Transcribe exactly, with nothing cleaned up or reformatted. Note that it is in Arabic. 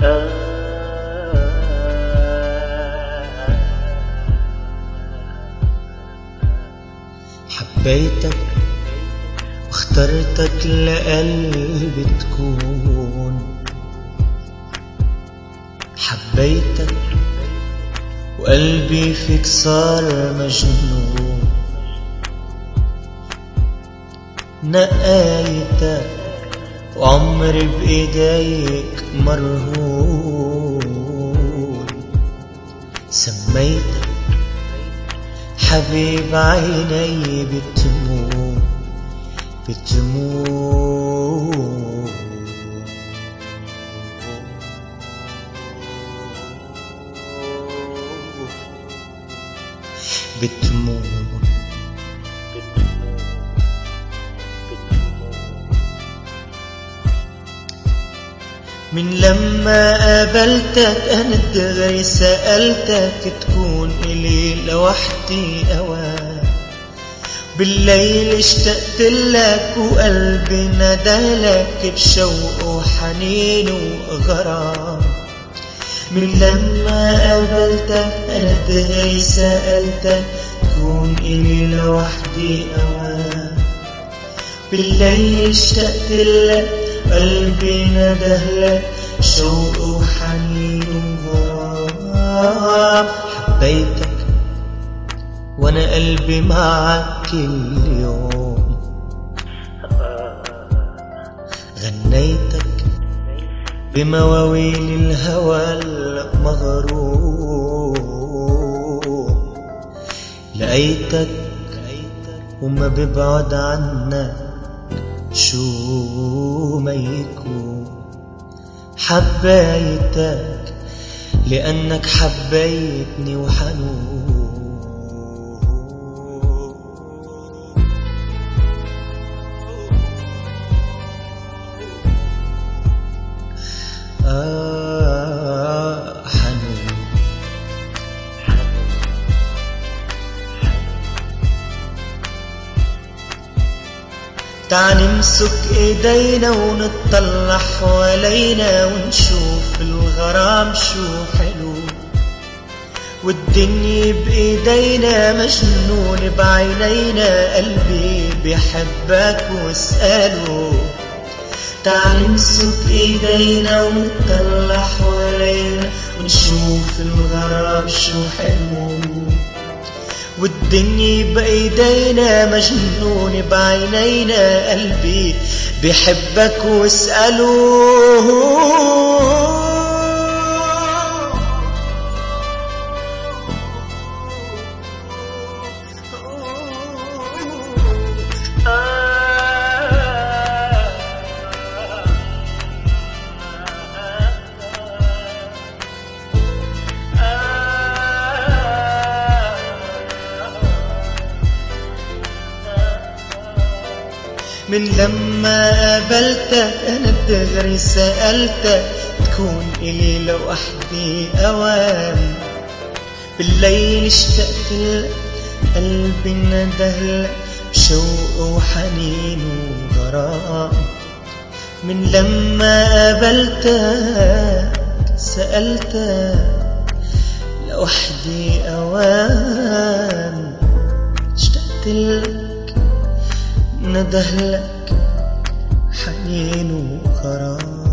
حبيتك واخترتك لقلبي تكون، حبيتك وقلبي فيك صار مجنون، نقايتك وعمري بإيديك مرهون، سميتك حبيب عيني بتموت بتموت بتموت من لما قابلتك أنا دغري سألتك تكون إلي لوحدي أوان، بالليل اشتقت لك وقلبي ندالك بشوق وحنين وغرام، من لما قابلتك أنا دغري سألتك تكون إلي لوحدي أوان، بالليل اشتقت لك قلبي ندهلك شوق وحنين وغرام، حبيتك وانا قلبي معك كل يوم، غنيتك بمواويل الهوى المغروم، لقيتك وما ببعد عنك شو ما يكون، حبيتك لأنك حبيتني وحنون، آه حنون تعال نمسك ايدينا ونطلع حوالينا ونشوف الغرام شو حلو، والدنيا بايدينا مجنون بعينينا قلبي بيحبك واسأله، تعال نمسك ايدينا ونطلع حوالينا ونشوف الغرام شو حلو، والدنيا بايدينا مجنون بعينينا قلبي بيحبك واسأله. من لما قابلتك أنا دغري سألتك تكون إلي لوحدي أوان، بالليل اشتقت لك قلبي ندهلك بشوق وحنين وغرام، من لما قابلتك سألتك لوحدي أوان، اشتقت لك ندهلك حنين وغرام.